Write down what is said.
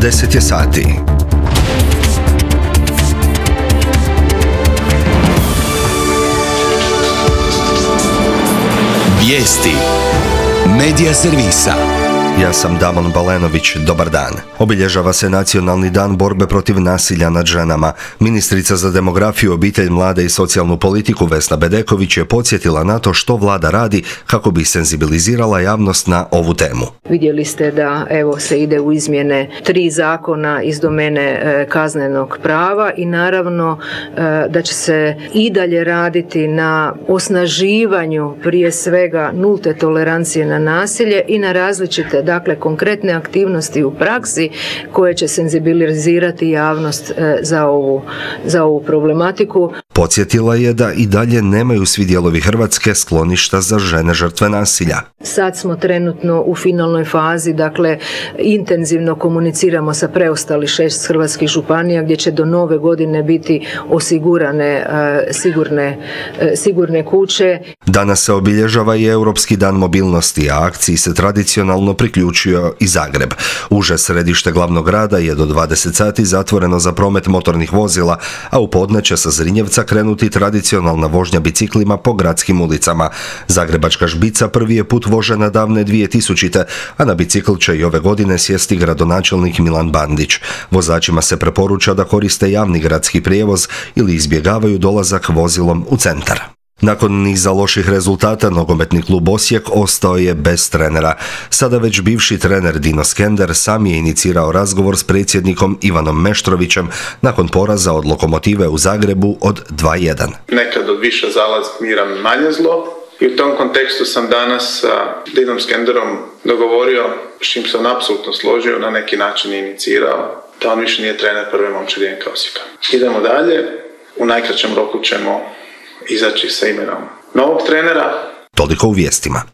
10 je sati. Vijesti Medija servisa. Ja sam Damon Balenović, dobar dan. Obilježava se Nacionalni dan borbe protiv nasilja nad ženama. Ministrica za demografiju, obitelj, mlade i socijalnu politiku Vesna Bedeković je podsjetila na to što vlada radi kako bi senzibilizirala javnost na ovu temu. Vidjeli ste da se ide u izmjene 3 zakona iz domene kaznenog prava i naravno da će se i dalje raditi na osnaživanju prije svega nulte tolerancije na nasilje i na različite konkretne aktivnosti u praksi koje će senzibilizirati javnost za ovu problematiku. Podsjetila je da i dalje nemaju svi dijelovi Hrvatske skloništa za žene žrtve nasilja. Sad smo trenutno u finalnoj fazi, intenzivno komuniciramo sa preostalih 6 hrvatskih županija gdje će do nove godine biti osigurane sigurne kuće. Danas se obilježava i Europski dan mobilnosti, a akciji se tradicionalno priključio i Zagreb. Uže središte glavnog grada je do 20 sati zatvoreno za promet motornih vozila, a u podne će sa Zrinjevca krenuti tradicionalna vožnja biciklima po gradskim ulicama. Zagrebačka žbica prvi je put vožena davne 2000. a na bicikl će i ove godine sjesti gradonačelnik Milan Bandić. Vozačima se preporuča da koriste javni gradski prijevoz ili izbjegavaju dolazak vozilom u centar. Nakon niza loših rezultata, nogometni klub Osijek ostao je bez trenera. Sada već bivši trener Dino Skender sam je inicirao razgovor s predsjednikom Ivanom Meštrovićem nakon poraza od Lokomotive u Zagrebu od 2:1. Nekad od više zala mira manje zlo i u tom kontekstu sam danas sa Dinom Skenderom dogovorio, s čim sam apsolutno složio, na neki način inicirao, da on više nije trener prve momčadi NK Osijeka. Idemo dalje, u najkraćem roku ćemo izaći sa imenom novog trenera. Toliko u vijestima.